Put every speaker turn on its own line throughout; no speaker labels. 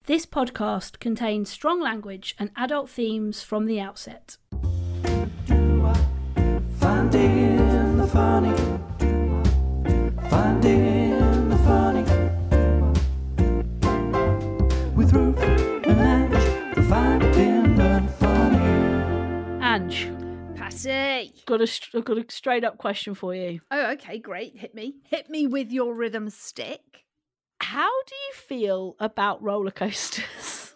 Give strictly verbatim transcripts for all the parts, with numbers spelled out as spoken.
This podcast contains strong language and adult themes from the outset.
Finding the funny, finding the funny, with Ruth and Ange, finding the funny.
Ange,
Patty.
got a I've got a straight up question for you.
Oh, okay, great. Hit me. Hit me with your rhythm stick.
How do you feel about roller coasters?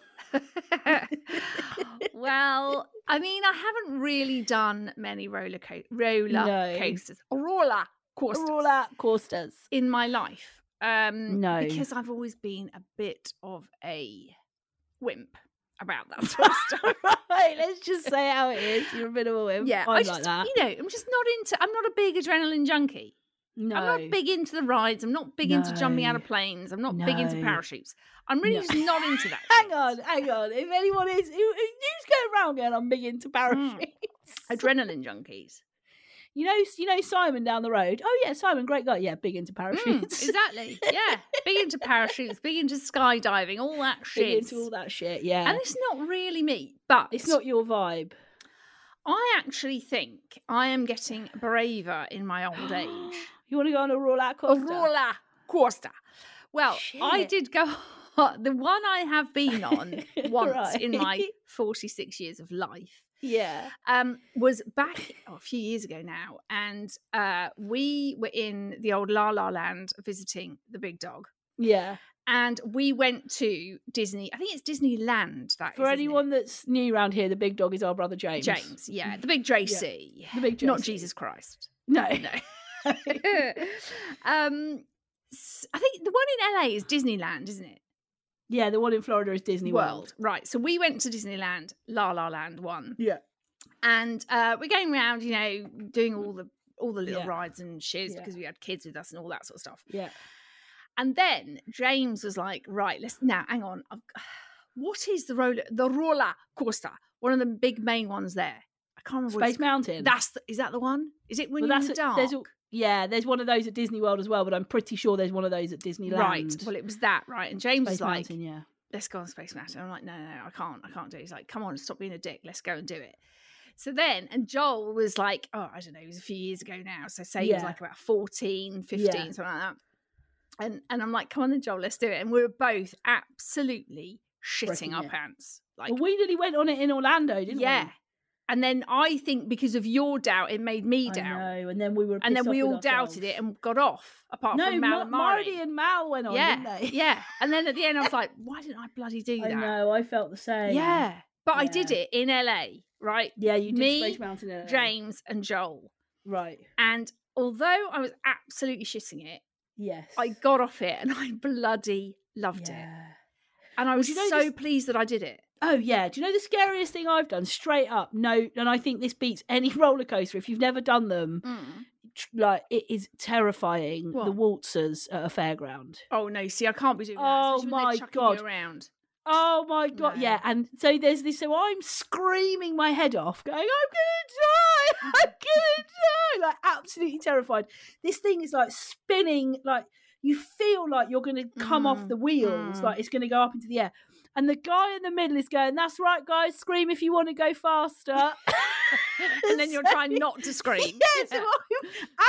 Well, I mean, I haven't really done many roller co- roller
No.
coasters, roller coasters,
Roller coasters.
in my life. Um,
No.
because I've always been a bit of a wimp about that sort of stuff.
Right, let's just say how it is. You're a bit of a wimp.
Yeah,
I'm
I
like
just,
that.
you know, I'm just not into. I'm not a big adrenaline junkie.
No.
I'm not big into the rides. I'm not big into jumping out
No.
of planes. I'm not big into
No.
parachutes. I'm really
No.
just not into that.
Hang
shit.
on, hang on. If anyone is, who, who's going around going, I'm big into parachutes.
Adrenaline junkies.
You know, you know Simon down the road. Oh yeah, Simon, great guy. Yeah, big into
Mm,
parachutes.
exactly. Yeah. Big into parachutes, big into skydiving, all that
Big
shit.
into all that shit. Yeah,
And it's not really me, but
it's not your vibe.
I actually think I am getting braver in my old age.
You want to go on a roller
A
coaster?
roller coaster. Well, I
Shit.
did go. The one I have been on once in my
Right.
forty-six years of life
Yeah.
um, was back oh, a few years ago now, and uh, we were in the old La La Land visiting the big dog.
Yeah.
And we went to Disney. I think it's Disneyland. That
For
is, isn't
anyone
it?
that's new around here, the big dog is our brother James.
James, yeah, the big J C,
The big
not
J C.
Jesus Christ.
No.
No. um, s- I think the one in L A is Disneyland, isn't it?
Yeah, the one in Florida is Disney World.
Right. So we went to Disneyland, La La Land one,
Yeah.
and uh, we're going around, you know, doing all the all the little
Yeah.
rides and shiz
Yeah.
because we had kids with us and all that sort of stuff.
Yeah.
And then James was like, "Right, let's now hang on. I've, what is the roller the roller coaster? One of the big main ones there. I can't remember. what
Space
it's-
Mountain.
That's the, is that the one? Is it when
Well,
you're
that's
in the
a-
dark?
there's a- yeah, there's one of those at Disney World as well, but I'm pretty sure there's one of those at Disneyland.
Right. Well, it was that, right? And James
Space
was like,
Mountain, yeah.
let's go on Space Mountain. I'm like, no, no, no, I can't, I can't do it. He's like, come on, stop being a dick. Let's go and do it. So then, and Joel was like, oh, I don't know, it was a few years ago now. So say he was
Yeah.
like about fourteen, fifteen,
Yeah.
something like that. And and I'm like, come on then, Joel, let's do it. And we were both absolutely shitting
Wrecking
our
it.
pants. Like,
Well, we nearly went on it in Orlando, didn't we?
yeah. And then I think because of your doubt, it made me
I
doubt.
know, and then we were
And
pissed
then we
off
all
with
doubted
ourselves.
it and got off, apart
No,
from Mal
Ma-
and Mari.
Marty and Mal went on,
yeah,
didn't they?
yeah. And then at the end, I was like, why didn't I bloody do that?
I know, I felt the same.
Yeah. But I did
Yeah.
it in L A, right?
Yeah, you did
Me,
Space Mountain in L A.
James and Joel.
Right.
And although I was absolutely shitting it,
Yes.
I got off it and I bloody loved it.
Yeah.
And I was
you know
so
this-
pleased that I did it.
Oh, yeah. Do you know the scariest thing I've done? Straight up. No, and I think this beats any roller coaster. If you've never done them, tr- like, it is terrifying. The
What?
waltzers at a fairground.
Oh no, see, I can't be doing that.
Oh,
especially when they're
my
chucking
God.
you around.
Oh my god,
No.
yeah. And so there's this, so I'm screaming my head off, going, I'm gonna die, I'm gonna die, like absolutely terrified. This thing is like spinning, like you feel like you're gonna come off
Mm,
the wheels,
mm.
like it's gonna go up into the air. And the guy in the middle is going, that's right, guys, scream if you want to go faster.
And then you're
So-
trying not to scream.
Yes, and I'm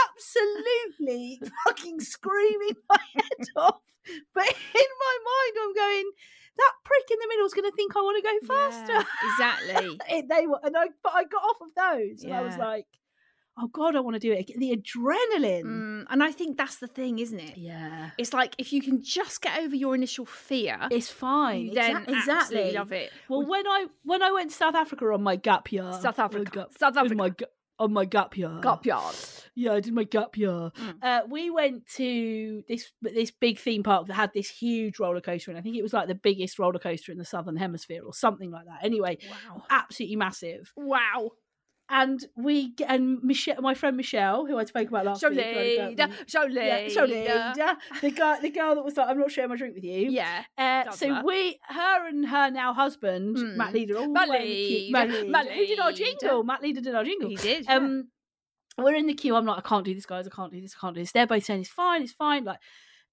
absolutely fucking screaming my head off. But in my mind, I'm going, that prick in the middle is going to think I want to go faster.
Yeah, exactly.
It- they were, and I, but I got off of those, and I was
Yeah.
like, oh god, I want to do it. The adrenaline.
Mm, and I think that's the thing, isn't it?
Yeah,
It's like if you can just get over your initial fear,
it's fine.
you then
Exa- exactly.
absolutely love it.
Well, when I when I went to South Africa on my gap year,
South
uh,
Africa.
gap-
South
on
Africa.
my ga- on my gap year,
Gap yard.
Yeah, I did my gap year.
Mm.
Uh, we went to this this big theme park that had this huge roller coaster, and I think it was like the biggest roller coaster in the Southern Hemisphere or something like that. Anyway,
Wow.
absolutely massive.
Wow.
And we get- and Michelle, my friend Michelle, who I spoke about last
Show
week, who I had a
leader.
go-
Show
yeah,
leader.
show leader. the guy, the girl that was like, I'm not sharing my drink with you.
Yeah.
Uh, so
Doubler.
we, her and her now husband,
Mm.
Matt Leader, all
Matt
were in the queue-
Leader,
Matt Leader,
Matt
who did our
Leader.
jingle. Matt Leader did our jingle.
He did. yeah.
Um, we're in the queue. I'm like, I can't do this, guys. I can't do this. I can't do this. They're both saying it's fine, it's fine. Like,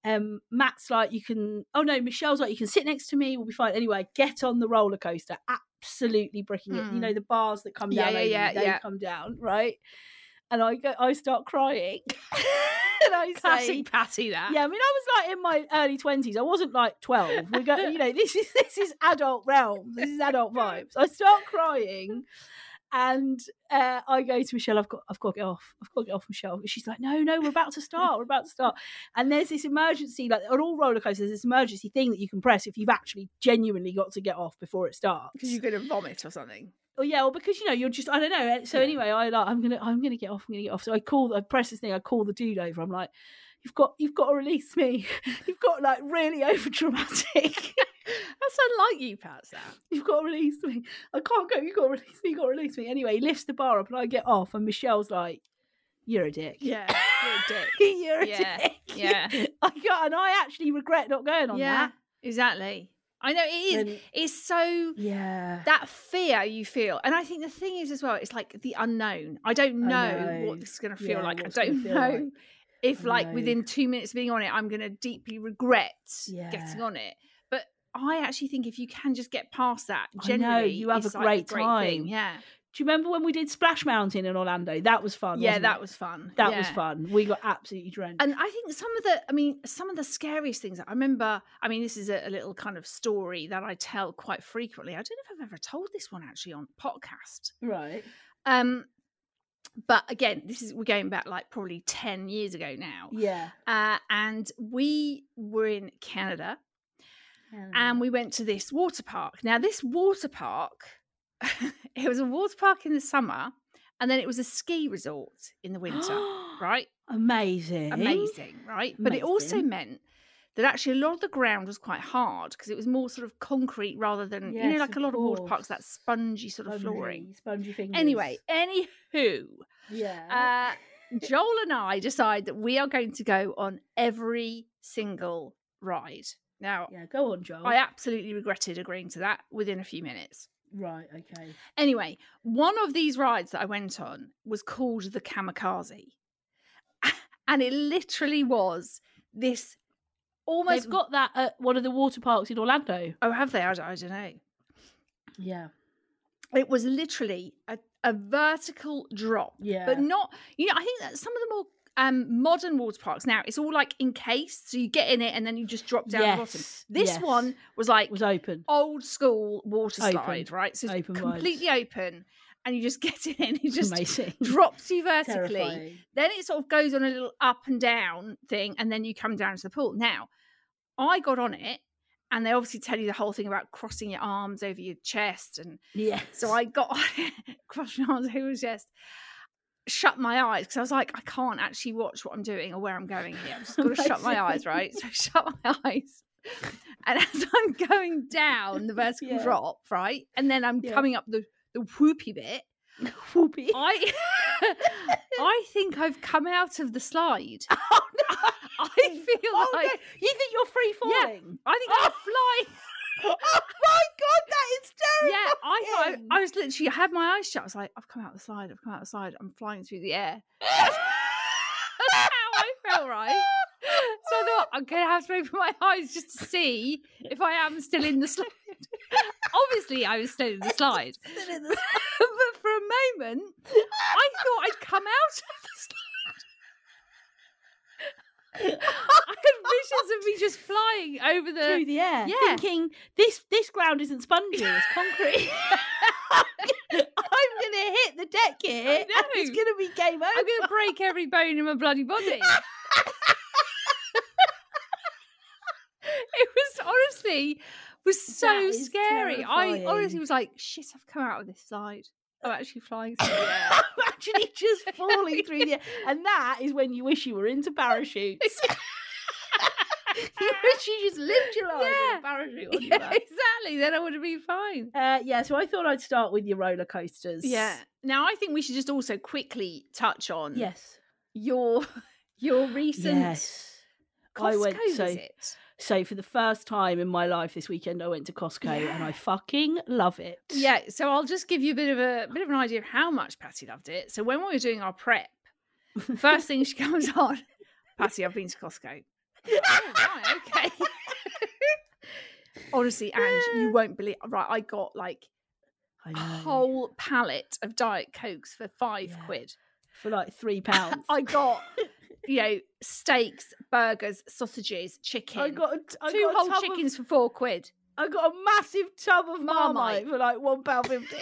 Um, Matt's like, you can. Oh no, Michelle's like, you can sit next to me. We'll be fine. Anyway, I get on the roller coaster, absolutely bricking it. You
Mm.
know the bars that come
Yeah,
down,
yeah,
over you,
yeah,
they
yeah.
come down, right? And I go, I start crying, and I say,
Classic Patty, that.
yeah, I mean, I was like in my early twenties. I wasn't like twelve. We go, you know, this is this is adult realm. This is adult vibes. I start crying, and uh, I go to Michelle. I've got, I've got to get off. I've got to get off, Michelle. She's like, no, no, we're about to start. We're about to start. And there's this emergency, like on all roller coasters, there's this emergency thing that you can press if you've actually genuinely got to get off before it starts.
Because you're going to vomit or something.
Oh yeah, well because you know you're just I don't know. So
Yeah.
anyway, I like I'm gonna I'm gonna get off. I'm gonna get off. So I call, I press this thing. I call the dude over. I'm like, you've got you've got to release me. You've got like really over dramatic.
That's unlike you, Pat, that.
You've got to release me. I can't go. You've got to release me. You've got to release me. Anyway, he lifts the bar up and I get off. And Michelle's like, you're a dick.
Yeah, you're a dick.
You're a
Yeah,
dick.
yeah.
I got, and I actually regret not going on
Yeah,
that.
exactly. I know it is.
Then-
It's so
Yeah.
that fear you feel, and I think the thing is as well, it's like the unknown. I don't know,
I know.
what this is going to feel
Yeah,
like. I
what's it
don't
gonna
know
feel like.
if,
I
like,
know.
within two minutes of being on it, I'm going to deeply regret
Yeah.
getting on it. But I actually think if you can just get past that,
I know,
generally,
you have
it's
a
like
great
thing.
time.
Yeah,
Do you remember when we did Splash Mountain in Orlando? That was fun.
yeah,
wasn't
that
it?
was fun.
That
Yeah.
was fun. We got absolutely drenched.
And I think some of the, I mean, some of the scariest things, I remember, I mean, this is a, a little kind of story that I tell quite frequently. I don't know if I've ever told this one actually on podcast.
right.
Um, but again, this is, we're going back like probably ten years ago now.
Yeah.
Uh, and we were in Canada and we went to this water park. Now, this water park, it was a water park in the summer and then it was a ski resort in the winter, right?
Amazing.
Amazing, right? But it also
Amazing.
meant that actually a lot of the ground was quite hard because it was more sort of concrete rather than, you know,
Yes,
like a
of
lot of water parks,
course.
that spongy sort of flooring.
Spongy, spongy fingers.
Anyway, anywho,
Yeah.
uh, Joel and I decide that we are going to go on every single ride. Now,
yeah, go on, Joel.
I absolutely regretted agreeing to that within a few minutes.
Right, okay.
Anyway, one of these rides that I went on was called the Kamikaze. And it literally was this almost...
They've got that at one of the water parks in Orlando.
Oh, have they? I don't, I don't know.
Yeah.
It was literally a, a vertical drop.
Yeah.
But not... You know, I think that some of the more um, modern water parks now, it's all like encased. So you get in it and then you just drop down
yes.
the bottom. This
yes.
one was like...
was open.
old school water
Open.
slide, right? So it's
Open wide.
completely open, and you just get in and it just
Amazing.
drops you vertically.
Terrifying.
Then it sort of goes on a little up and down thing, and then you come down to the pool. Now, I got on it, and they obviously tell you the whole thing about crossing your arms over your chest, and
Yes.
so I got on it, crossed my arms over my chest, shut my eyes because I was like, I can't actually watch what I'm doing or where I'm going here. I'm just got to shut my eyes, right? So I shut my eyes. And as I'm going down the vertical
Yeah.
drop, right, and then I'm
Yeah.
coming up the, the whoopy bit,
Whoopee.
I I think I've come out of the slide.
Oh, no.
I feel
Oh,
like
no. You think you're free
Yeah.
falling?
I think I'm flying.
Oh my god, that is terrible.
Yeah, I thought I, I was literally I had my eyes shut. I was like, I've come out the slide. I've come out the slide. I'm flying through the air. That's how I felt, right? So I thought I'm gonna have to open my eyes just to see if I am still in the slide. Obviously, I was still in the slide, but for a moment, I thought I'd come out of the slide. I had visions of me just flying over the.
Through the air,
Yeah.
thinking this this ground isn't spongy, it's concrete. I'm gonna hit the deck here, and it's
know.
gonna be game over.
I'm going to break every bone in my bloody body. It was honestly was so
That is
scary. I
terrifying.
honestly was like, shit, I've come out of this slide. I'm actually flying through the air.
I'm actually just falling through the air, and that is when you wish you were into parachutes. You wish you just lived your life
Yeah.
with a parachute on your
Yeah,
back.
exactly. Then I would have been fine.
Uh, yeah, so I thought I'd start with your roller coasters.
Yeah. Now I think we should just also quickly touch on
Yes.
your your recent
Yes. I
Costco
went so
visit.
so for the first time in my life this weekend I went to Costco and I fucking love it.
Yeah, so I'll just give you a bit of a bit of an idea of how much Patty loved it. So when we were doing our prep, first thing she comes on, Patty, I've been to Costco. Oh, right, okay. Honestly, Ange, you won't believe. Right, I got like
I
a
know.
whole pallet of Diet Cokes for five
Yeah.
quid.
For like three pounds.
I got, you know, steaks, burgers, sausages, chicken.
I got a, I
two
got a
whole
tub
chickens
Of,
for four quid.
I got a massive tub of
Marmite.
Marmite for like one pound fifty.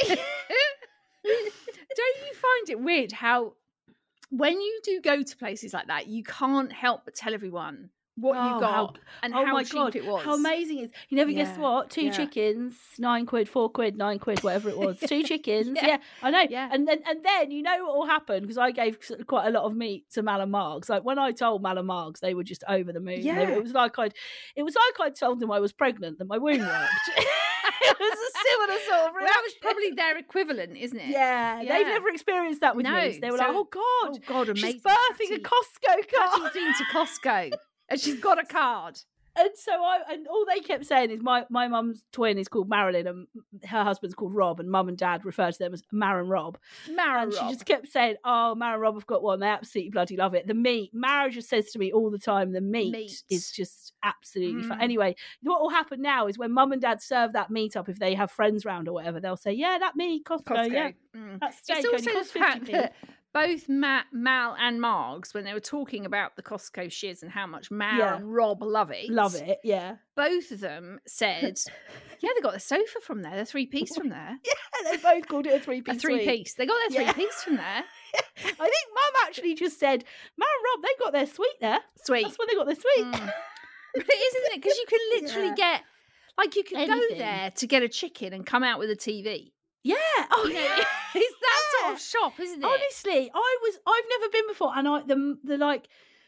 Don't you find it weird how when you do go to places like that, you can't help but tell everyone what
Oh,
you got
how-
and
oh
how
my
cheap
god,
it was?
how amazing is! You never guessed
Yeah,
what? Two
yeah.
chickens, nine quid, four quid, nine quid, whatever it was. Two chickens,
Yeah.
yeah. I know.
Yeah.
And then and then you know what will happen because I gave s- quite a lot of meat to Mal and Margs. Like when I told Mal and Margs, they were just over the moon. They-
Yeah.
it was like I'd, it was like I told them I was pregnant, that my womb worked. It was a similar sort of
Well, that was
reaction.
probably their equivalent, isn't it?
Yeah,
Yeah.
they've never experienced that with
No,
me. So they were like,
so-
"Oh God,
Oh God, amazing!
she's birthing a
Patty-
Costco card."
Patty's been to Costco and she's got a card.
And so I, and all they kept saying is my my mum's twin is called Marilyn and her husband's called Rob, and mum and dad refer to them as Mar and Rob.
Mara
And she
Rob.
just kept saying, "Oh, Mar and Rob have got one. They absolutely bloody love it. The meat." Mara just says to me all the time, "The meat,
Meat.
is just absolutely fun."
Mm.
Anyway, what will happen now is when mum and dad serve that meat up, if they have friends round or whatever, they'll say, "Yeah, that meat, Costco,
Costco.
yeah,
Mm.
that steak
It's
only
also the
costs
fact
fifty p."
that both Matt, Mal and Margs, when they were talking about the Costco shiz and how much Mal
Yeah.
and Rob love it,
Love it, yeah.
both of them said, yeah, they got the sofa from there, the three piece from there.
They both called it a three
A
piece.
three piece. They got their
Yeah.
three piece from there.
I think mum actually just said, "Mar and Rob, they got their sweet there.
Sweet.
That's where they got their sweet."
Mm. But it is, isn't it? Because you can literally
Yeah.
get, like, you could go
Anything.
there to get a chicken and come out with a T V.
Yeah. Oh,
You know,
yeah.
it's that sort of shop, isn't it?
Honestly, I was. I've never been before, and I the the like.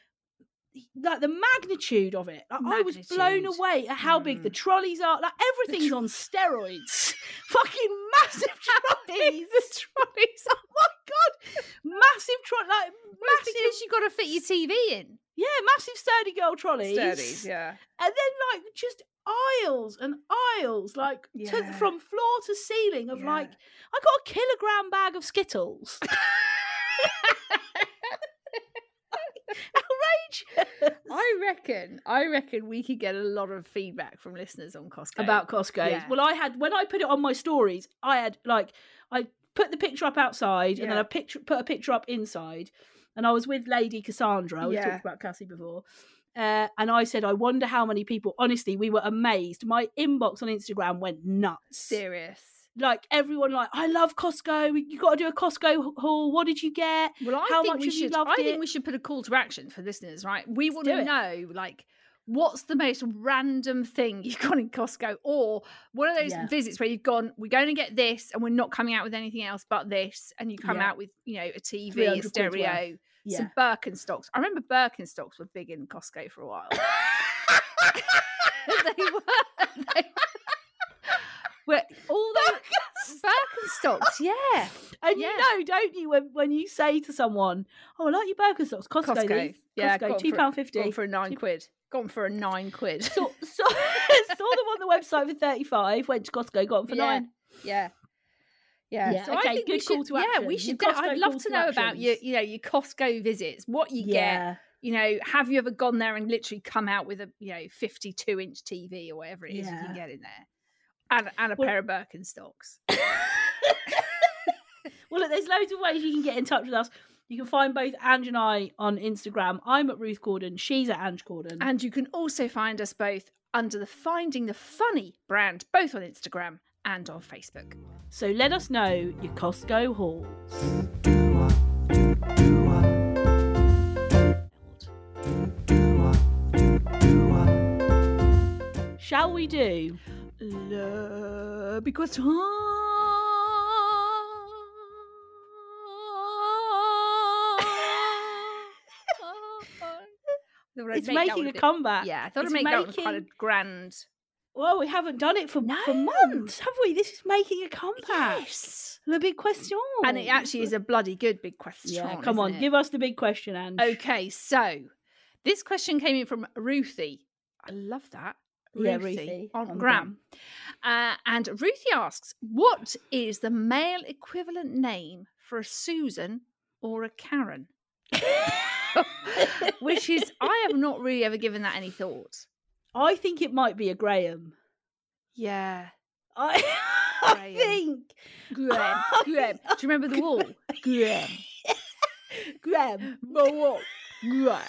Like the magnitude of it, like, I was blown
Magnitude.
away at how big the
Mm.
trolleys are. Like everything's on steroids, fucking massive trolleys.
the trolleys.
Oh my god, massive trolley, like
Well, it's
massive,
because you got to fit your T V in.
yeah, massive sturdy girl trolleys.
yeah.
And then like just aisles and aisles, like to,
Yeah.
from floor to ceiling of
Yeah.
like, I got a kilogram bag of Skittles. Outrageous.
I reckon, I reckon we could get a lot of feedback from listeners on Costco.
About Costco's.
Yeah.
Well, I had when I put it on my stories, I had like I put the picture up outside and then
Yeah.
I picture put a picture up inside, and I was with Lady Cassandra. We
Yeah.
talked about Cassie before. Uh, and I said, I wonder how many people. Honestly, we were amazed. My inbox on Instagram went nuts.
serious.
Like everyone, like I love Costco. You got to do a Costco haul. What did you get?
Well, I
How
think
much
we
have you
should.
loved
I
it?
think we should put a call to action for listeners, right? We want
do
to
it.
know, like, what's the most random thing you've gone in Costco, or one of those
Yeah.
visits where you've gone, we're going to get this, and we're not coming out with anything else but this, and you come
Yeah.
out with, you know, a T V,
three
a
hundred quid's worth.
stereo,
Yeah.
some Birkenstocks. I remember Birkenstocks were big in Costco for a while. they were. They were all those Birkenstocks, yeah.
And
Yeah.
you know, don't you, when, when you say to someone, "Oh, I like your Birkenstocks, Costco,
Costco,
these.
yeah,
Costco,
gone
two
for-
pound fifty,
Gone for a nine quid. Gone for a nine quid.
Saw, saw, saw them on the website for thirty-five. Went to Costco, got them for
Yeah.
nine.
Yeah. Yeah.
Yeah,
So I
okay,
think we
good call
should,
to
Yeah,
action.
we
Your
should.
Costco
I'd love
call
to
to
know about your,
actions.
you know, your Costco visits. What you get.
Yeah,
You know, have you ever gone there and literally come out with a, you know, fifty-two inch T V or whatever it is you
Yeah.
can get in there, and and a
Well-
pair of Birkenstocks.
well, look, there's loads of ways you can get in touch with us. You can find both Ange and I on Instagram. I'm at Ruth Corden. She's at Ange Corden.
And you can also find us both under the Finding the Funny brand, both on Instagram and on Facebook.
So let us know your Costco hauls. Shall we do?
Le... Because
It's making a comeback.
Yeah, I thought
It's
I'd make that one quite a
making-
grand.
Well, we haven't done it for, for
No.
months, have we? This is making a comeback.
Yes.
Le big question.
And it actually is a bloody good big question.
Yeah, come on,
isn't it?
give us the big question, Ange.
Okay, so this question came in from Ruthie. I love that.
Yeah, Ruthie,
on,
on
Gram. Uh, and Ruthie asks, what is the male equivalent name for a Susan or a Karen? Which is, I have not really ever given that any thought.
I think it might be a Graham.
Yeah.
I, I
Graham.
think
Graham. Graham. Do you remember the wall? Graham.
Graham.
The wall. Graham.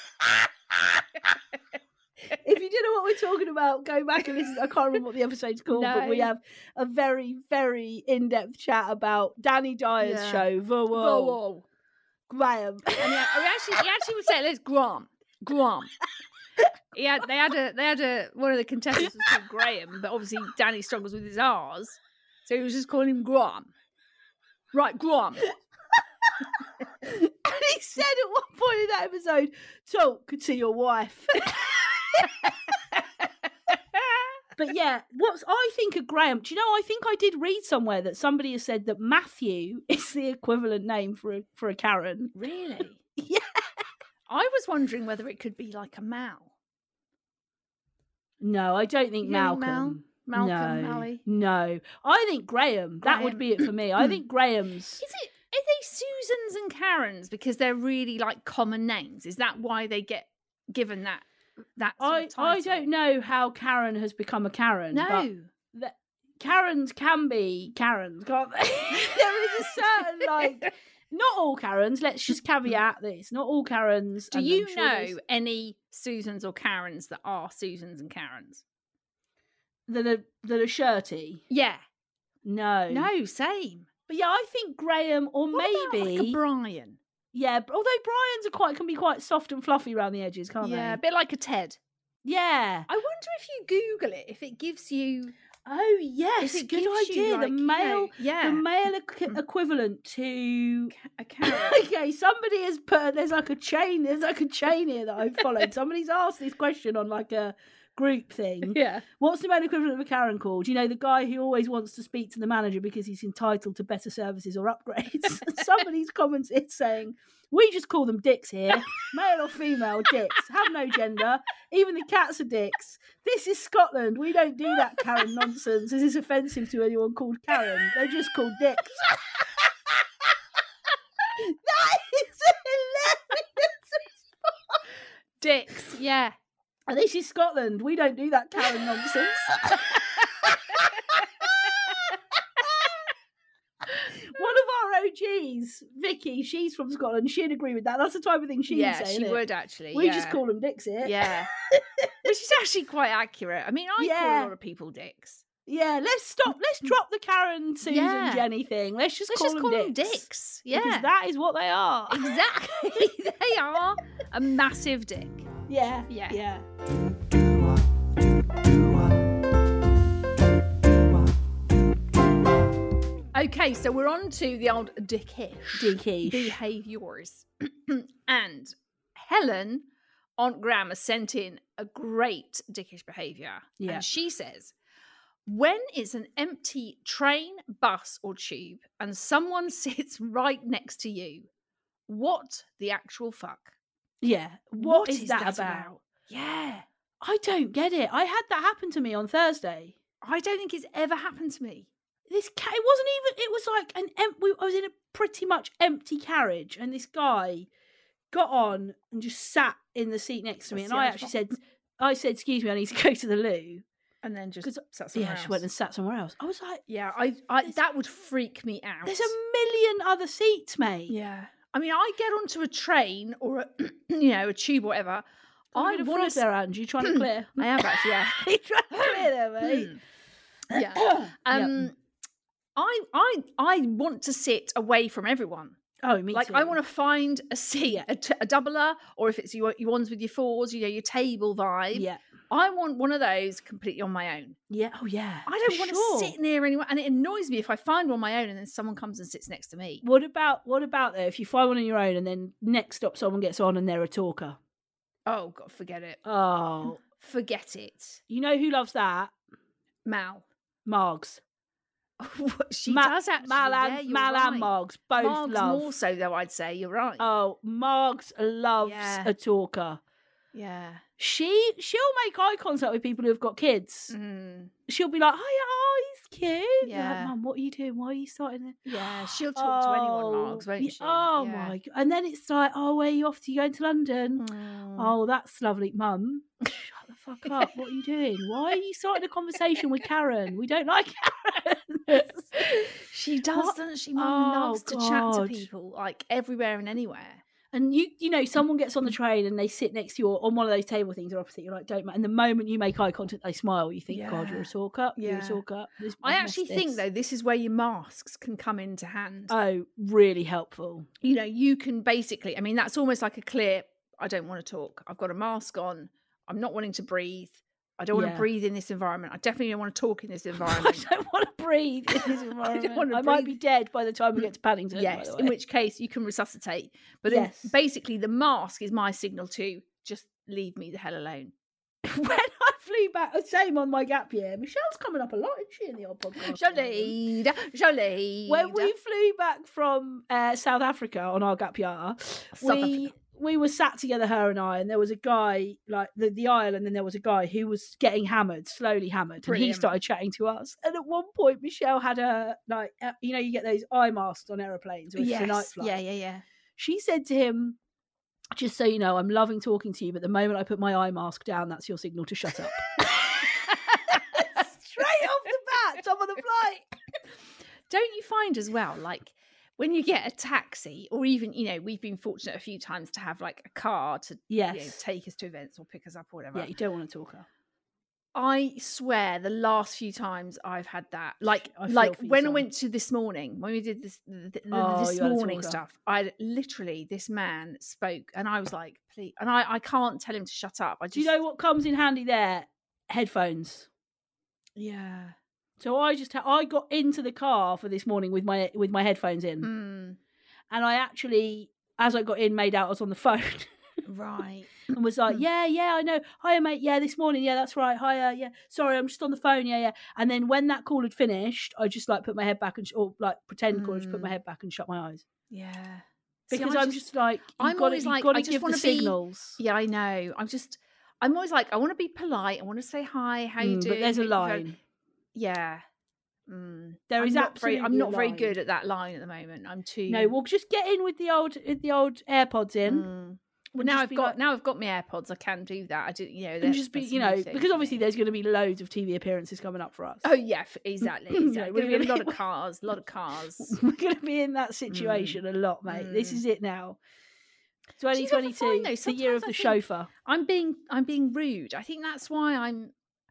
If you don't know what we're talking about, go back and listen. I can't remember what the episode's called, but we
No.
have a very, very in-depth chat about Danny Dyer's
Yeah.
show, The
The
Wall.
wall.
Graham.
And yeah, we actually, he actually would say, "Let's Graham, Graham." He had, they had a, they had a, one of the contestants was called Graham, but obviously Danny struggles with his R's, so he was just calling him Graham. Right, Graham.
And he said at one point in that episode, talk to your wife. But yeah, what's I think of Graham, do you know, I think I did read somewhere that somebody has said that Matthew is the equivalent name for a, for a Karen.
Really?
Yeah.
I was wondering whether it could be like a Mal.
No, I don't think
You don't think
Malcolm.
Mal? Malcolm,
no,
Mally?
no. I think Graham. That would
Graham.
be it for me. I think Graham's.
Is it, are they Susans and Karens because they're really like common names? Is that why they get given that, that sort
I
of title?
I don't know how Karen has become a Karen.
No.
but that Karens can be Karens, can't they? There is a certain like. Not all Karens. Let's just caveat this. Not all Karens.
Do
and
you
I'm sure
know
there's-
any Susans or Karens that are Susans and Karens?
that are that are shirty?
Yeah.
No,
No, same.
But yeah, I think Graham or
What about,
maybe
like a Brian.
yeah. but Although Brian's are quite can be quite soft and fluffy around the edges, can't
Yeah, a
they?
bit like a Ted.
Yeah.
I wonder if you Google it, if it gives you.
Oh
If
yes,
it
good
gives you,
idea.
like,
the
you
male,
know, yeah,
the male equi- equivalent to.
a Karen.
Okay, somebody has put. There's like a chain. There's like a chain here that I've followed. Somebody's asked this question on like a group thing.
Yeah.
What's the male equivalent of a Karen called? You know, the guy who always wants to speak to the manager because he's entitled to better services or upgrades. Somebody's comments it saying, we just call them dicks here. Male or female, dicks. Have no gender. Even the cats are dicks. This is Scotland. We don't do that Karen nonsense. This is offensive to anyone called Karen. They're just called dicks. That is hilarious.
Dicks. Yeah.
And this is Scotland. We don't do that Karen nonsense. One of our O Gs, Vicky, she's from Scotland. She'd agree with that. That's the type of thing she'd
yeah,
say.
she
innit?
would actually.
We
yeah.
just call them dicks here.
Yeah. Which is actually quite accurate. I mean, I call
Yeah.
a lot of people dicks.
Yeah, let's stop. Let's drop the Karen, Susan,
Yeah.
Jenny thing. Let's just
Let's
call
just
them
call
dicks.
them dicks. Yeah.
Because that is what they are.
Exactly. They are a massive dick.
Yeah.
Yeah.
Yeah.
Okay, so we're on to the old dickish
Dickish.
behaviours. And Helen, Aunt Grandma, sent in a great dickish behaviour.
Yeah.
And she says, when it's an empty train, bus, or tube and someone sits right next to you, what the actual fuck?
Yeah. what is, that, about?
Yeah.
I don't get it. I had that happen to me on Thursday.
I don't think it's ever happened to me.
This ca- it wasn't even. It was like an em- we, I was in a pretty much empty carriage, and this guy got on and just sat in the seat next to me,
That's
and
the
I
Irish
actually said, "I said, excuse me, I need to go to the loo."
And then just
'Cause-
sat somewhere
Yeah,
else.
she went and sat somewhere else. I was like,
Yeah, I, I
There's-
that would freak me out.
"There's a million other seats, mate."
Yeah. I mean, I get onto a train or a, you know, a tube or whatever.
I
I
want
want
to there, Andrew. You trying to clear?
I am actually, yeah.
you trying to clear there, mate?
Hmm. Yeah. Um, I, I, I want to sit away from everyone.
Oh, me
Like,
too.
I want to find a seat, a, t- a doubler, or if it's your, your ones with your fours, you know, your table vibe.
Yeah,
I want one of those completely on my own.
yeah. Oh, yeah.
I don't
for
want
sure.
to sit near anyone, and it annoys me if I find one on my own and then someone comes and sits next to me.
What about what about though? If you find one on your own, and then next stop someone gets on and they're a talker.
Oh God, forget it.
Oh,
Forget it,
you know who loves that?
Mal.
Margs.
she
Ma-
does actually.
Mal and,
yeah, you're
Mal
right.
and Margs both
Margs
love.
more so, though. I'd say you're right.
Oh, Margs loves
Yeah.
a talker.
yeah.
She she'll make eye contact with people who've got kids.
Mm.
She'll be like, "Hiya, oh, he's cute." They're
Yeah.
like, Mum, what are you doing? Why are you starting it?
Yeah, she'll talk to anyone, Marks, won't
yeah,
she?
Oh
Yeah.
my god! And then it's like, oh, where are you off to? You going to London?
Mm.
Oh, that's lovely, Mum. Shut the fuck up! What are you doing? Why are you starting a conversation with Karen? We don't like Karen.
She does,
What?
doesn't she? Mum
Oh,
loves to chat to
God.
people, like everywhere and anywhere.
And you, you know, someone gets on the train and they sit next to you or on one of those table things or opposite. You're like, don't. ma-" And the moment you make eye contact, they smile. You think, God, you're a
Yeah.
talker. You're a
Yeah.
talker. This-
I
I've
actually
missed
think,
this."
though, this is where your masks can come into hand.
Oh, really helpful.
you know, you can basically, I mean, that's almost like a clear, I don't want to talk. I've got a mask on. I'm not wanting to breathe. I don't want
Yeah.
to breathe in this environment. I definitely don't want to talk in this
I
environment.
don't want to breathe in this environment. I,
wanna
might
breathe.
be dead by the time we get to Paddington. by
Yes,
the
in
way.
which case you can resuscitate. But then
Yes.
basically the mask is my signal to just leave me the hell alone.
when I flew back, same on my gap year. Michelle's coming up a lot, isn't she, in the old podcast?
Jolene, Jolene.
When we flew back from uh, South Africa on our gap year,
South
we
Africa.
we were sat together, her and I, and there was a guy like the, the aisle, and then there was a guy who was getting hammered, slowly hammered, and he
Brilliant.
started chatting to us. And at one point, Michelle had a like, uh, you know, you get those eye masks on aeroplanes, which is a night
Yes.
flight.
Yeah, yeah, yeah.
She said to him, "Just so you know, I'm loving talking to you, but the moment I put my eye mask down, that's your signal to shut up." Straight off the bat, top of the flight.
Don't you find as well, like when you get a taxi, or even, you know, we've been fortunate a few times to have like a car to
Yes.
you know, take us to events or pick us up or whatever.
Yeah, you don't want to talk her.
I swear the last few times I've had that, like,
I feel
like
for you,
when I
son.
went to this morning, when we did this, the, the,
Oh,
this
you had a
morning
talker.
stuff, I literally, this man spoke and I was like, please, and I, I can't tell him to shut up. I just,
Do you know what comes in handy there? Headphones.
Yeah.
So I just ha- I got into the car for this morning with my with my headphones in,
Mm,
and I actually, as I got in, made out I was on the phone.
right.
And was like,
Hmm.
yeah, yeah, I know. Hiya, mate. Yeah, this morning. Yeah, that's right. Hiya, yeah. Sorry, I'm just on the phone. Yeah, yeah. And then when that call had finished, I just like put my head back and sh- or like pretend call, just put my
Mm.
head back and shut my eyes
Yeah. See,
because
I
I'm just, like, you've
I'm
got
always
to,
like,
you've got
I
to
just
give the
wanna be-
signals.
Yeah, I know. I'm just, I'm always like, I want to be polite. I want to say hi. How you
Mm,
doing?
but there's a
How you feel?"
line.
Yeah. Mm.
There
I'm
is
not very, I'm
absolutely a
not very
line.
good at that line at the moment. I'm too.
No, well, just get in with the old with the old AirPods in.
Mm. Well,
and
now
just
I've
be
got
like-
now I've got my AirPods. I can do that. I do, you know,
and
that's-
just be,
that's
you
a new
know,
thing
because
for
obviously
me.
there's going to be loads of T V appearances coming up for us.
Oh yeah, f- exactly.
You know,
exactly.
we're
There's gonna be a
gonna-
lot of cars, a lot of cars.
We're going to be in that situation a lot, mate. This
Mm.
is it now.
you ever
twenty
find,
twenty-two,
though,
it's the year of
sometimes
the
I think-
chauffeur.
I'm being I'm being rude. I think that's why I'm,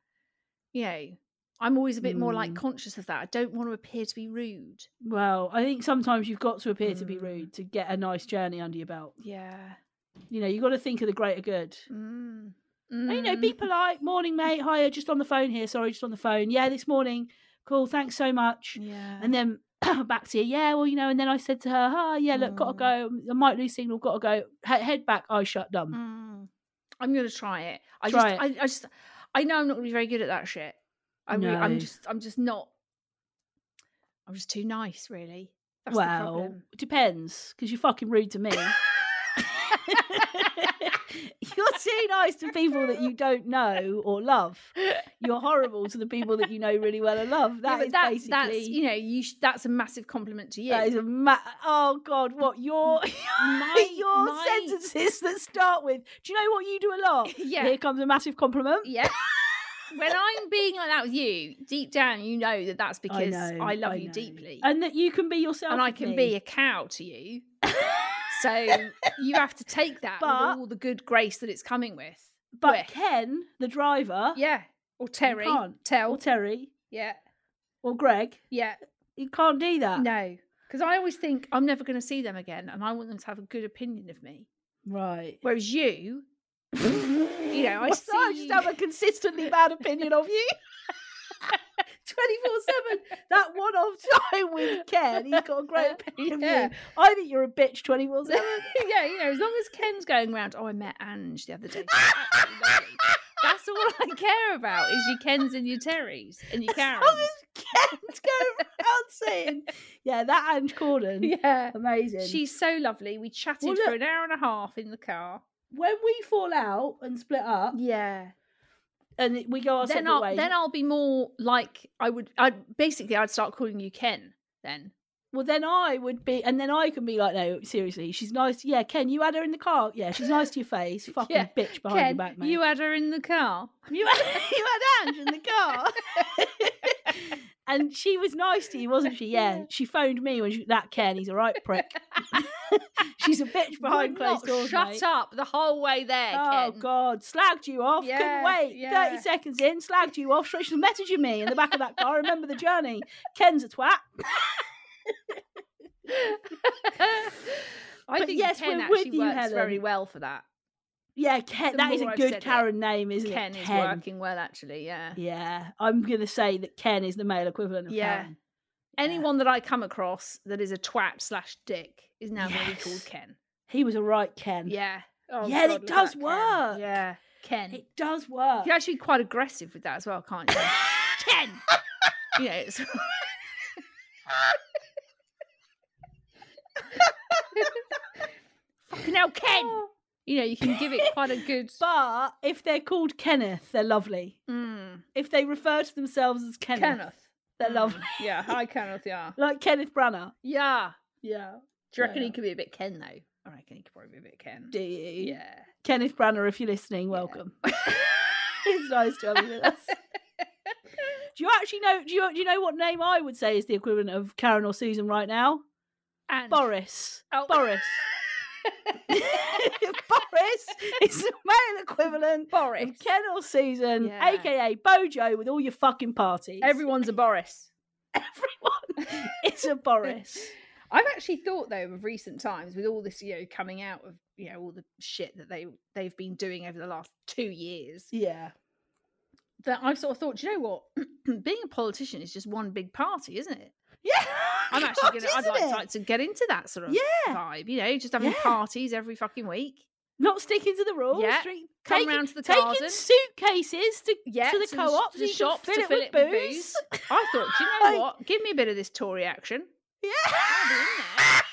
you know, I'm always a bit more like
Mm.
conscious of that. I don't want to appear to be rude.
Well, I think sometimes you've got to appear to be
Mm.
rude to get a nice journey under your belt.
Yeah.
You know, you've got to think of the greater good.
Mm.
And, you know, be
Mm.
polite. Morning, mate. Hiya, just on the phone here. Sorry, just on the phone. Yeah, this morning. Cool, thanks so much.
Yeah.
And then back to you. Yeah, well, you know, and then I said to her, oh, yeah, look, gotta
Mm.
go. I might lose signal, gotta go. He- head back, eyes shut, done.
Mm. I'm gonna try it. I
Try
just, I, I just, I know I'm not gonna be very good at that shit. I re-
No.
I'm just, I'm just not. I'm just too nice, really. That's the
Well,
problem.
it depends, because you're fucking rude to me. You're too nice to people that you don't know or love. You're horrible to the people that you know really well and love.
Yeah,
That
but
is
that,
basically.
that's you know, you. Sh- that's a massive compliment to you.
That is a ma- oh god, what your
My-
your
my-
sentences that start with, do you know what you do a lot?
Yeah.
Here comes a massive compliment.
Yeah. When I'm being like that with you, deep down, you know that that's because I,
know,
love
I
you
know.
deeply,
And that you can be yourself.
and I
with
can
me.
be a cow to you. So you have to take that
But-
with all the good grace that it's coming with.
But
with.
Ken, the driver,
Yeah. Or Terry.
can't.
Tell.
or Terry,
Yeah.
or Greg,
Yeah.
you can't do that.
No. Because I always think I'm never going to see them again, and I want them to have a good opinion of me.
Right.
Whereas you, you know, I
What's that? I
see
just
you-
have a consistently bad opinion of you. twenty-four seven. That one off time with Ken, he's got a great opinion of
Yeah.
you. I think you're a bitch twenty-four seven.
yeah, you know, as long as Ken's going around, oh, I met Ange the other day. She's absolutely lovely." That's all I care about is your Kens and your Terrys and your
As
Karens.
long as Ken's going around saying, yeah, that Ange Corden,
Yeah.
amazing.
She's so lovely. We chatted
Well,
for
look-
an hour and a half in the car.
When we fall out and split up,
Yeah.
and it- we go our
then
separate
I'll
ways.
then I'll be more like I would. I basically I'd start calling you Ken then.
Well, then I would be, and then I can be like, no, seriously, she's nice. Yeah, Ken, you had her in the car. Yeah, she's nice to your face. Fucking
Yeah,
bitch behind
Ken,
your back, mate.
you had her in the car.
You had, you had Ange in the car. And she was nice to you, wasn't she? Yeah.
Yeah.
She phoned me when she, that Ken, he's a right prick. She's a bitch behind
Would
closed
not
doors,
shut
mate.
up the whole way there,
Oh,
Ken.
God. Slagged you off. Couldn't
Yeah,
wait.
yeah.
thirty seconds in, slagged you off. Straight, she was messaging me in the back of that car. Remember the journey. Ken's a twat.
I
But
think
yes,
Ken
we're with
actually
you,
works
Helen.
very well for that.
Yeah, Ken.
The
That is a
more I've
good
said it,
Karen name, isn't
Ken
it?
is working well, actually. Yeah.
Yeah. I'm going to say that Ken is the male equivalent of
Yeah.
Karen.
Anyone that I come across that is a twat slash dick is now going to be
Yes.
called Ken.
He was a right Ken.
Yeah. Oh,
Yeah,
God,
it
look at
does
that Ken.
work.
Yeah. Ken.
It does work.
You're actually quite aggressive with that as well, can't you? Ken. You know, it's. Fucking hell, Ken. You know, you can give it quite a good.
But if they're called Kenneth, they're lovely.
Mm.
If they refer to themselves as Kenneth,
Kenneth.
they're
Mm.
lovely.
Yeah. Hi, Kenneth. Yeah.
Like Kenneth Branagh.
Yeah.
Yeah.
Do you reckon
Yeah.
he could be a bit Ken though? I reckon he could probably be a bit Ken.
Do you?
Yeah.
Kenneth Branagh, if you're listening, welcome. It's nice to have you with us. Do you actually know? Do you do you know what name I would say is the equivalent of Karen or Susan right now?
And
Boris.
Oh.
Boris. Boris is the male equivalent
Boris.
of Ken or Susan,
Yeah.
aka Bojo, with all your fucking parties.
Everyone's a Boris.
Everyone is a Boris.
I've actually thought though of recent times with all this, you know, coming out of, you know, all the shit that they they've been doing over the last two years,
Yeah.
that I've sort of thought, do you know what? Being a politician is just one big party, isn't it?
Yeah.
I'm actually
God,
gonna I'd
isn't
like,
it?
like to get into that sort of
Yeah.
vibe, you know, just having
Yeah.
parties every fucking week.
Not sticking to the rules.
Yeah.
Drink,
Come
taking,
round to the
taking
garden.
suitcases to,
Yeah,
to the
to
co-op
to
so
the
you
shop
can
to
fill
fill
it with booze.
I thought, do you know
Like-
what? Give me a bit of this Tory action.
Yeah.
I'll be in there.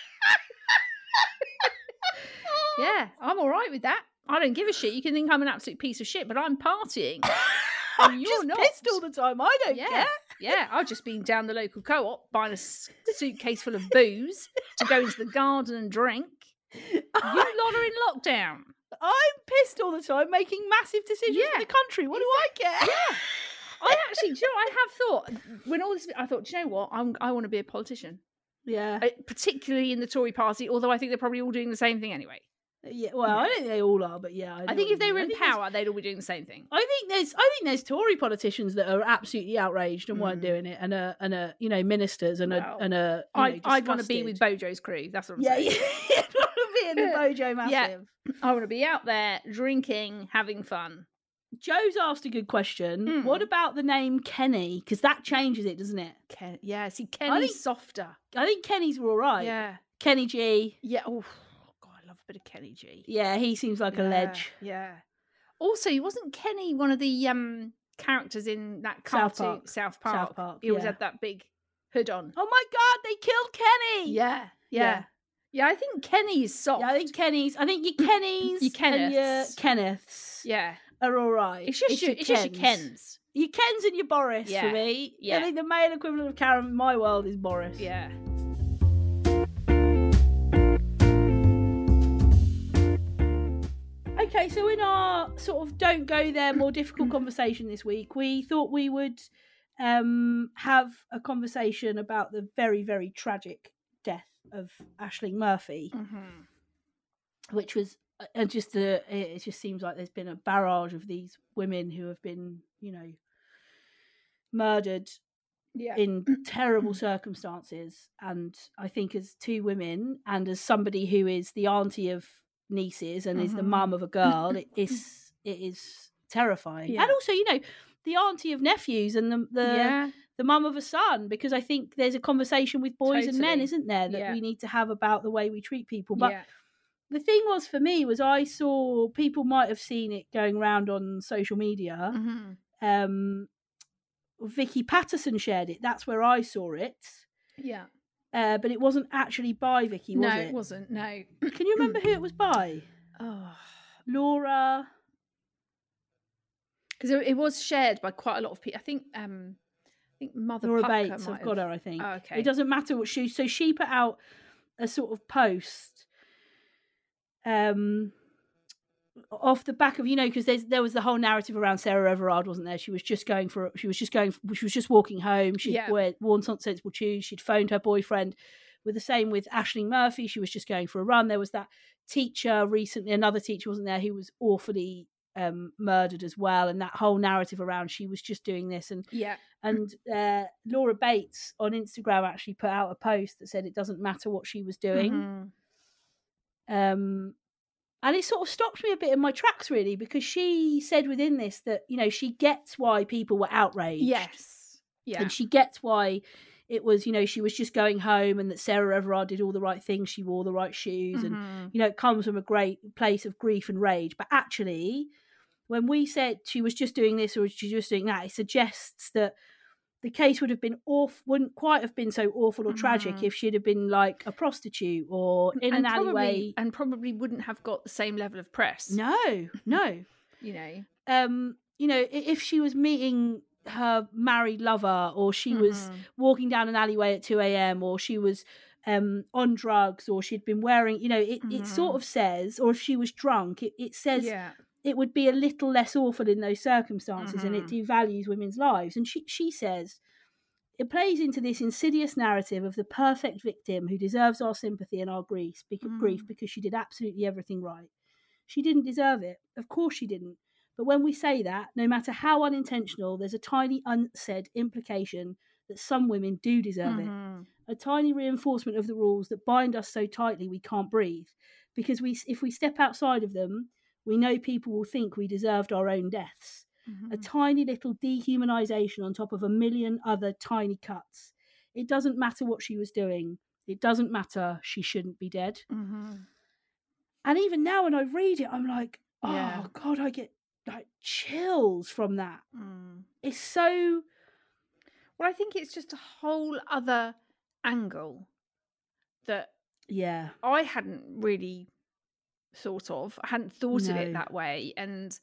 Yeah, I'm all right with that. I don't give a shit. You can think I'm an absolute piece of shit, but I'm partying.
I'm
you're
just
not.
pissed all the time. I don't
Yeah,
care.
yeah. I've just been down the local co-op buying a s- suitcase full of booze to go into the garden and drink. You lot are in lockdown.
I'm pissed all the time, making massive decisions
Yeah.
for the country. What do I care?
Yeah. I actually, do you know, I have thought when all this. I thought, do you know what? I'm, I want to be a politician,
Yeah.
I, particularly in the Tory party. Although I think they're probably all doing the same thing anyway.
Yeah. Well, I don't think they all are, but yeah.
I
know
think
what
if they
you
were
mean. I
in
think there's-
power, they'd all be doing the same thing.
I think there's I think there's Tory politicians that are absolutely outraged and weren't
Mm.
doing it, and a and a you know ministers and
Well,
a and a you
I,
know,
I'd want to be with
disgusted.
Bojo's crew. That's what I'm
Yeah,
saying.
yeah. I want to be in the Bojo massive.
Yeah. I want to be out there drinking, having fun.
Joe's asked a good question.
Mm.
What about the name Kenny? Because that changes it, doesn't it?
Ken, yeah, see, Kenny's
think-
softer.
I think Kenny's all right.
Yeah,
Kenny G.
yeah. Oh, God, I love a bit of Kenny G.
Yeah, he seems like a
Yeah,
ledge.
Yeah. Also, wasn't Kenny one of the um characters in that
South
cartoon
Park.
South Park?
South Park,
He always
yeah.
had that big hood on.
Oh my God, they killed Kenny.
Yeah,
Yeah.
yeah, yeah. I think Kenny is soft.
Yeah, I think Kenny's. I think your Kennys
Your
and your
Kenneths.
Kenneths
yeah.
are all right.
It's just your, it's just your Kens.
Your Kens and your Boris
Yeah,
for me. I
yeah.
think the male equivalent of Karen in my world is Boris.
Yeah.
Okay, so in our sort of don't go there more difficult conversation this week, we thought we would um, have a conversation about the very, very tragic death of Aisling Murphy,
Mm-hmm.
which was uh, just a, it just seems like there's been a barrage of these women who have been, you know, murdered
Yeah.
in terrible circumstances. And I think as two women and as somebody who is the auntie of nieces and is the
Mhm.
mum of a girl, it is it is terrifying.
Yeah.
And also, you know, the auntie of nephews and the the,
yeah.
the mum of a son, because I think there's a conversation with boys and men,
Totally.
isn't there, that
Yeah.
we need to have about the way we treat people. But
yeah.
the thing was for me was I saw people might have seen it going around on social media.
Mhm.
Um Vicky Patterson shared it. That's where I saw it.
Yeah.
Uh, but it wasn't actually by Vicky, was
no,
it?
it wasn't. No.
Can you remember who it was by?
Oh.
Laura.
because it, it was shared by quite a lot of people. I think um I think Mother
Laura
Pucker
Bates,
might
I've got
have-
her, I think.
Oh, okay.
It doesn't matter what she... So she put out a sort of post um, off the back of, you know, because there was the whole narrative around Sarah Everard, wasn't there? She was just going for... She was just going... She was just walking home. She'd
Yeah.
wear, worn some sensible shoes. She'd phoned her boyfriend. With the same with Aisling Murphy. She was just going for a run. There was that teacher recently, another teacher, wasn't there, who was awfully... Um, murdered as well, and that whole narrative around she was just doing this, and
Yeah.
and uh, Laura Bates on Instagram actually put out a post that said it doesn't matter what she was doing,
Mhm.
um, and it sort of stopped me a bit in my tracks really, because she said within this that, you know, she gets why people were outraged,
Yes. Yeah.
and she gets why it was, you know, she was just going home, and that Sarah Everard did all the right things, she wore the right shoes, and
Mhm.
you know, it comes from a great place of grief and rage. But actually, when we said she was just doing this or she was just doing that, it suggests that the case would have been awful, wouldn't quite have been so awful or tragic
Mhm.
if she'd have been like a prostitute or in
and
an
probably,
alleyway.
and probably wouldn't have got the same level of press.
No, no.
You know.
Um, you know, i- if she was meeting her married lover, or she was
Mhm.
walking down an alleyway at two a.m, or she was um, on drugs, or she'd been wearing, you know, it, it sort
Mhm.
of says, or if she was drunk, it, it says
Yeah.
it would be a little less awful in those circumstances, and it
Mhm.
devalues women's lives. And she, she says, it plays into this insidious narrative of the perfect victim who deserves our sympathy and our grief, because,
Mm.
grief because she did absolutely everything right. She didn't deserve it. Of course she didn't. But when we say that, no matter how unintentional, there's a tiny unsaid implication that some women do deserve it.
Mhm.
A tiny reinforcement of the rules that bind us so tightly we can't breathe. Because we, if we step outside of them, we know people will think we deserved our own deaths. A
Mhm.
tiny little dehumanisation on top of a million other tiny cuts. It doesn't matter what she was doing. It doesn't matter. She shouldn't be dead.
Mhm.
And even now when I read it, I'm like, oh,
Yeah.
God, I get like chills from that.
Mm.
It's so...
Well, I think it's just a whole other angle that
Yeah.
I hadn't really thought of. I hadn't thought of it
No.
that way. And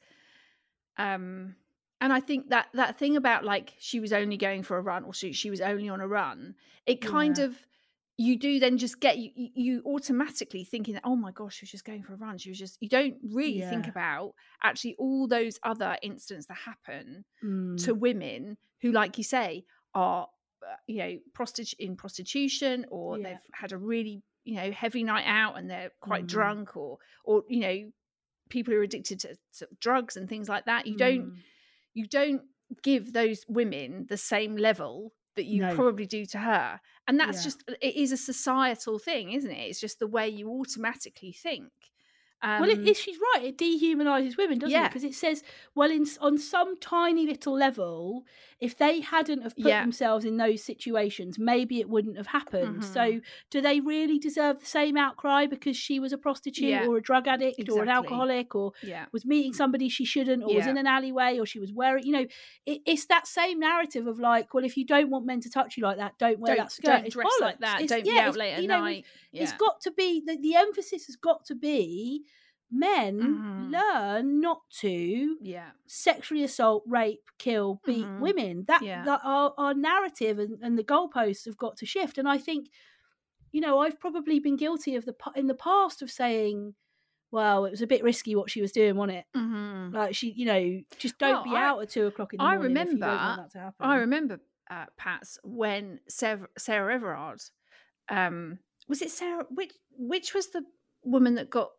um and I think that that thing about like she was only going for a run, or she she was only on a run, it kind
Yeah.
of, you do then just get you you you automatically thinking that, oh my gosh, she was just going for a run. She was just, you don't really think
Yeah.
about actually all those other incidents that happen
Mm.
to women who, like you say, are uh, you know, prostitu- in prostitution, or
Yeah.
they've had a really, you know, heavy night out and they're quite
Mm.
drunk, or or you know, people who are addicted to, to drugs and things like that. You don't
Mm.
you don't give those women the same level that you
No.
probably do to her, and that's
Yeah.
just, it is a societal thing, isn't it? It's just the way you automatically think. Um,
Well, it, it, she's right. It dehumanises women, doesn't it?
yeah.
Because it says, well, in on some tiny little level, if they hadn't have put
Yeah.
themselves in those situations, maybe it wouldn't have happened.
Mhm.
So, do they really deserve the same outcry because she was a prostitute,
Yeah.
or a drug addict, or an
Exactly.
alcoholic, or
yeah,
was meeting somebody she shouldn't, or was
Yeah.
in an alleyway, or she was wearing, you know, it, it's that same narrative of like, well, if you don't want men to touch you like that, don't wear
don't,
that skirt.
don't
It's
dress like
bollocks.
that.
It's-
Don't be
yeah,
out
it's-
late at
you know,
night. Yeah.
It's got to be, the, the emphasis has got to be men
Mhm.
learn not to
yeah.
sexually assault, rape, kill, beat
Mhm.
women. That,
Yeah.
that our, our narrative and, and the goalposts have got to shift. And I think, you know, I've probably been guilty of the pa- in the past of saying, well, it was a bit risky what she was doing, wasn't it?
Mhm.
Like she, you know, just don't
Well,
be
I-
out at two o'clock in the
I
morning if you don't
remember-
want that to happen.
I remember, uh, Pats, when Sarah, Sarah Everard, um, was it Sarah? Which which was the woman that got?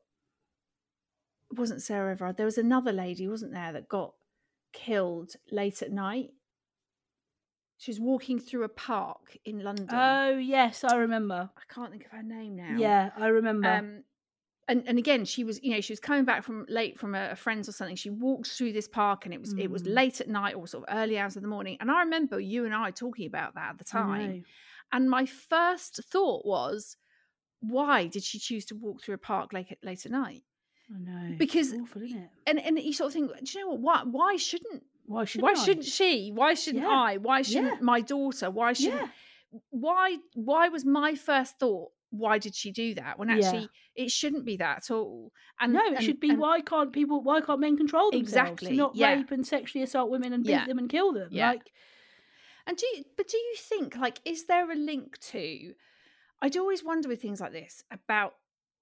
It wasn't Sarah Everard. There was another lady, wasn't there, that got killed late at night. She was walking through a park in London.
Oh yes, I remember.
I can't think of her name now.
Yeah, I remember.
Um, and and again, she was, you know, she was coming back from late from a, a friend's or something. She walked through this park, and it was it was
Mm.
late at night or sort of early hours of the morning. And I remember you and I talking about that at the
I
time.
know.
And my first thought was, why did she choose to walk through a park late late at night?
I know.
Because-
it's awful, isn't it?
And and you sort of think, do you know what? Why why shouldn't
Why shouldn't
why
I?
shouldn't she? Why shouldn't
Yeah.
I? Why shouldn't
Yeah.
my daughter? Why shouldn't
Yeah.
why why was my first thought why did she do that? When
Yeah.
actually it shouldn't be that at all. And
no, it
and-
should be
and-
why can't people? Why can't men control themselves?
Exactly,
To not
yeah.
rape and sexually assault women and beat
Yeah.
them and kill them.
Yeah.
Like,
And do you, but do you think, like, is there a link to? I'd always wonder with things like this about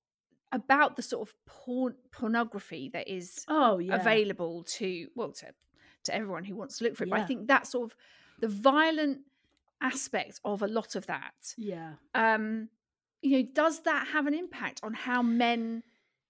about the sort of porn, pornography that is
oh yeah,
available to well to to everyone who wants to look for it. But I
Yeah.
think that sort of the violent aspect of a lot of that,
yeah.
um, you know, does that have an impact on how men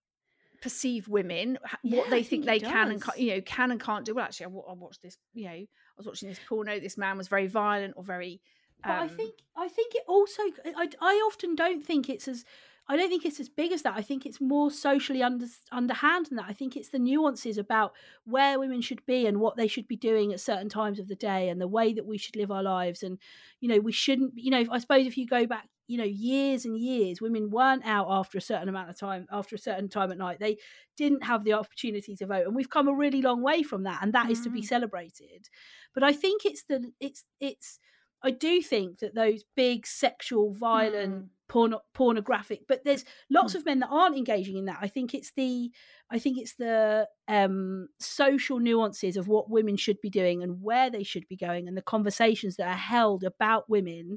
perceive women, h-
Yeah,
what they
I
think,
think
they
it
can and
does.
can't, you know, can and can't do? Well, actually, I, wa- I watched this, you know, I was watching this porno. This man was very violent or very.
But I
um,
think I think it also I, I often don't think it's as I don't think it's as big as that. I think it's more socially under, underhand than that. I think it's the nuances about where women should be and what they should be doing at certain times of the day and the way that we should live our lives. And, you know, we shouldn't, you know, I suppose if you go back, you know, years and years, women weren't out after a certain amount of time, after a certain time at night. They didn't have the opportunity to vote. And we've come a really long way from that. And that is to be
Mm.
celebrated. But I think it's the, it's, it's, I do think that those big sexual, violent,
Mm.
porno- pornographic, but there's lots of men that aren't engaging in that. I think it's the, I think it's the um, social nuances of what women should be doing and where they should be going, and the conversations that are held about women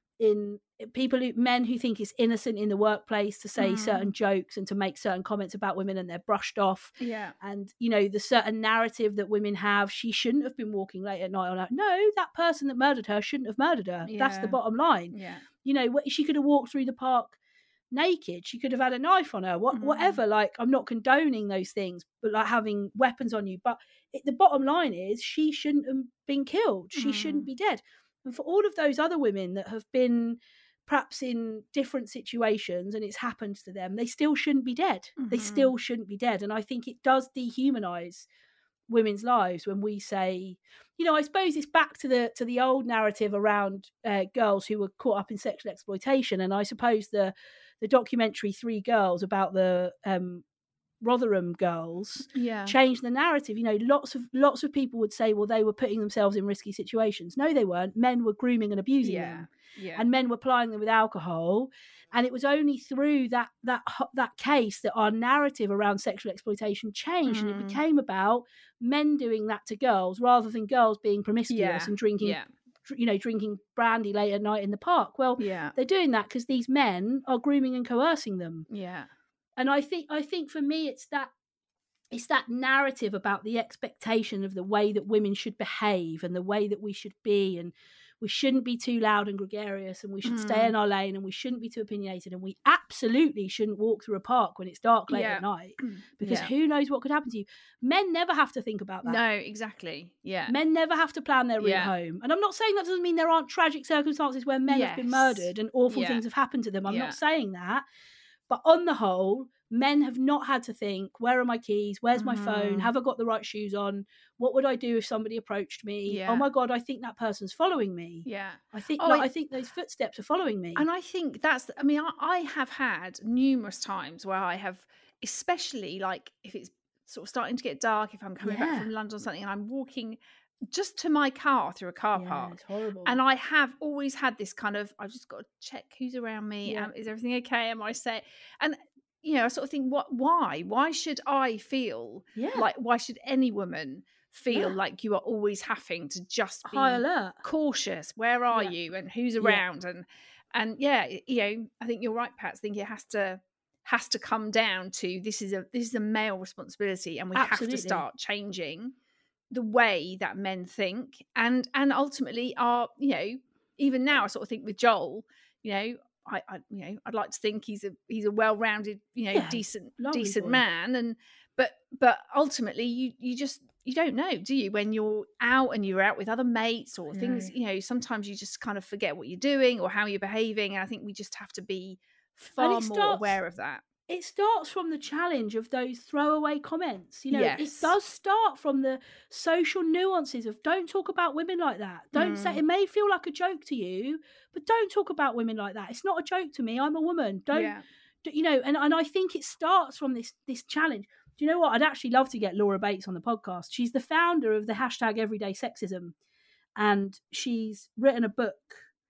in people who men who think it's innocent in the workplace to say
Mm.
certain jokes and to make certain comments about women, and they're brushed off.
Yeah.
And, you know, the certain narrative that women have, she shouldn't have been walking late at night on her. No, that person that murdered her shouldn't have murdered her. That's the
Yeah.
bottom line.
Yeah.
You know, wh- she could have walked through the park naked. She could have had a knife on her, what,
Mhm.
whatever. Like, I'm not condoning those things, but like having weapons on you. But it, the bottom line is she shouldn't have been killed. She shouldn't
Mhm.
be dead. And for all of those other women that have been perhaps in different situations and it's happened to them, they still shouldn't be dead. They
Mhm.
still shouldn't be dead. And I think it does dehumanize women's lives when we say, you know, I suppose it's back to the to the old narrative around uh, girls who were caught up in sexual exploitation. And I suppose the the documentary Three Girls about the um, Rotherham girls
Yeah.
changed the narrative. You know, lots of lots of people would say, well, they were putting themselves in risky situations. No, they weren't. Men were grooming and abusing
Yeah.
them,
Yeah.
and men were plying them with alcohol. And it was only through that that ho- that case that our narrative around sexual exploitation changed, and it
Mm.
became about men doing that to girls rather than girls being promiscuous
Yeah.
and drinking,
Yeah.
dr- you know, drinking brandy late at night in the park. Well,
Yeah.
they're doing that because these men are grooming and coercing them.
Yeah.
And I think I think for me, it's that it's that narrative about the expectation of the way that women should behave and the way that we should be, and we shouldn't be too loud and gregarious, and we should stay
Mm.
in our lane, and we shouldn't be too opinionated, and we absolutely shouldn't walk through a park when it's dark late
Yeah.
at night, because
Yeah.
who knows what could happen to you. Men never have to think about that.
No, exactly. Yeah.
Men never have to plan their route
Yeah.
home. And I'm not saying that doesn't mean there aren't tragic circumstances where men have been
Yes.
murdered and awful
Yeah.
things have happened to them. I'm
Yeah.
not saying that. But on the whole, men have not had to think, where are my keys? Where's my phone?
Mhm.
Have I got the right shoes on? What would I do if somebody approached me?
Yeah.
Oh my God, I think that person's following me.
Yeah.
I think
Oh,
like,
it-
I think those footsteps are following me.
And I think that's, I mean, I, I have had numerous times where I have, especially like if it's sort of starting to get dark, if I'm coming back
Yeah.
from London or something, and I'm walking just to my car through a car
Yeah,
park.
it's horrible.
And I have always had this kind of, I've just got to check who's around me.
Yeah.
Um, is everything okay? Am I safe? And, you know, I sort of think, what, why? Why should I feel
yeah,
like, why should any woman feel
Yeah.
like you are always having to just be
high alert.
cautious? Where are
Yeah.
you and who's
Yeah.
around? And, and yeah, y- you know, I think you're right, Pat. I think it has to, has to come down to this is a, this is a male responsibility, and we have
Absolutely.
to start changing the way that men think, and and ultimately are, you know, even now I sort of think with Joel, you know, I, I you know I'd like to think he's a he's a well-rounded, you know,
Yeah,
decent
lovely
decent
boy.
man, and but but ultimately you you just you don't know, do you, when you're out and you're out with other mates or things,
No.
you know, sometimes you just kind of forget what you're doing or how you're behaving, and I think we just have to be far more
starts-
aware of that.
It starts from the challenge of those throwaway comments. You know, it
Yes.
does start from the social nuances of don't talk about women like that. Don't say,
Mm.
it may feel like a joke to you, but don't talk about women like that. It's not a joke to me. I'm a woman. Don't,
Yeah.
d- you know, and, and I think it starts from this, this challenge. Do you know what? I'd actually love to get Laura Bates on the podcast. She's the founder of the hashtag Everyday Sexism. And she's written a book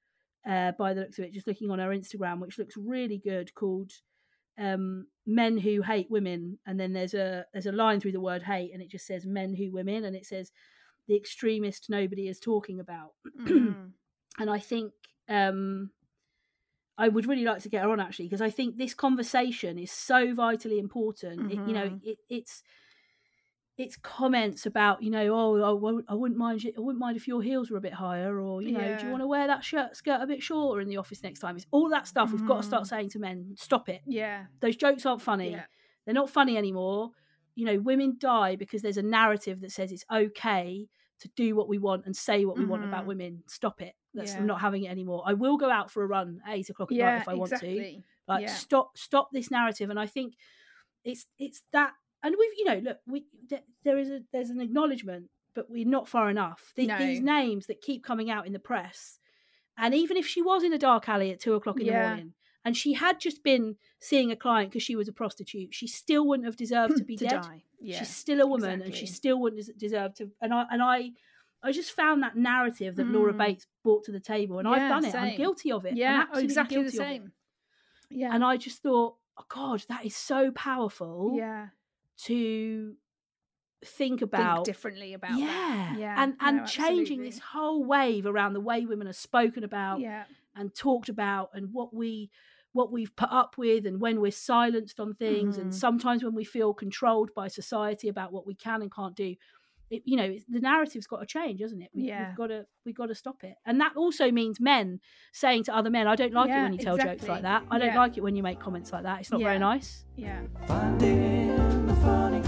uh, by the looks of it, just looking on her Instagram, which looks really good, called um, Men Who Hate Women. And then there's a there's a line through the word hate, and it just says Men Who Women, and it says the extremist nobody is talking about.
Mm.
And I think um, I would really like to get her on, actually, because I think this conversation is so vitally important.
Mm-hmm.
It, you know, it, it's it's comments about, you know, oh, I won't, I wouldn't mind, I wouldn't mind if your heels were a bit higher, or, you know,
Yeah.
do you want to wear that shirt skirt a bit shorter in the office next time? It's all that stuff.
Mm-hmm.
We've got to start saying to men, stop it.
Yeah.
Those jokes aren't funny.
Yeah.
They're not funny anymore. You know, women die because there's a narrative that says it's okay to do what we want and say what we want about
Mhm.
women. Stop it. That's
Yeah.
I'm not having it anymore. I will go out for a run at eight o'clock at night
Yeah,
if I want to.
exactly.
Like,
Yeah.
stop, stop this narrative. And I think it's it's that. And we've, you know, look, we th- there is a there's an acknowledgement, but we're not far enough. The,
No.
These names that keep coming out in the press, and even if she was in a dark alley at two o'clock in the
Yeah.
morning, and she had just been seeing a client because she was a prostitute, she still wouldn't have deserved to be
to
dead.
die. Yeah.
She's still a woman, and she
exactly.
still wouldn't des- deserve to. And I and I, I just found that narrative that Laura
Mm.
Bates brought to the table, and I've
Yeah,
done it. I'm
same.
guilty of it. I'm
Yeah,
absolutely
exactly the
guilty of it.
same. Yeah.
And I just thought, oh God, that is so powerful
yeah.
to think
Think
about.
differently about
yeah,
that. Yeah.
and and
no,
changing this
absolutely.
whole wave around the way women are spoken about
Yeah.
and talked about, and what we what we've put up with, and when we're silenced on things,
Mhm.
and sometimes when we feel controlled by society about what we can and can't do. It, you know, it's- the narrative's got to change, hasn't it? We,
Yeah.
We've got to we've got to stop it, and that also means men saying to other men, "I don't like it
Yeah,
when you tell jokes
exactly.
like that. I don't
Yeah.
like it when you make comments like that. It's not very
Yeah.
nice."
Yeah.
Finding the funny.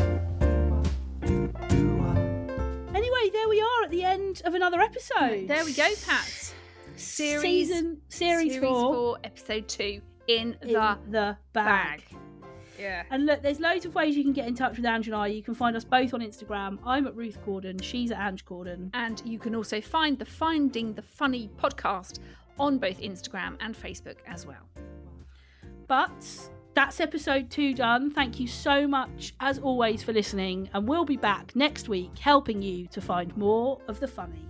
Do-do-ah.
Anyway, there we are at the end of another episode.
There we go, Pat. Series
Season series, four,
episode two in
in
the
the bag.
bag. Yeah.
And look, there's loads of ways you can get in touch with Ange and I. You can find us both on Instagram. I'm at Ruth Corden. She's at Ange Corden.
And you can also find the Finding the Funny podcast on both Instagram and Facebook as well.
But that's episode two done. Thank you so much, as always, for listening. And we'll be back next week helping you to find more of the funny.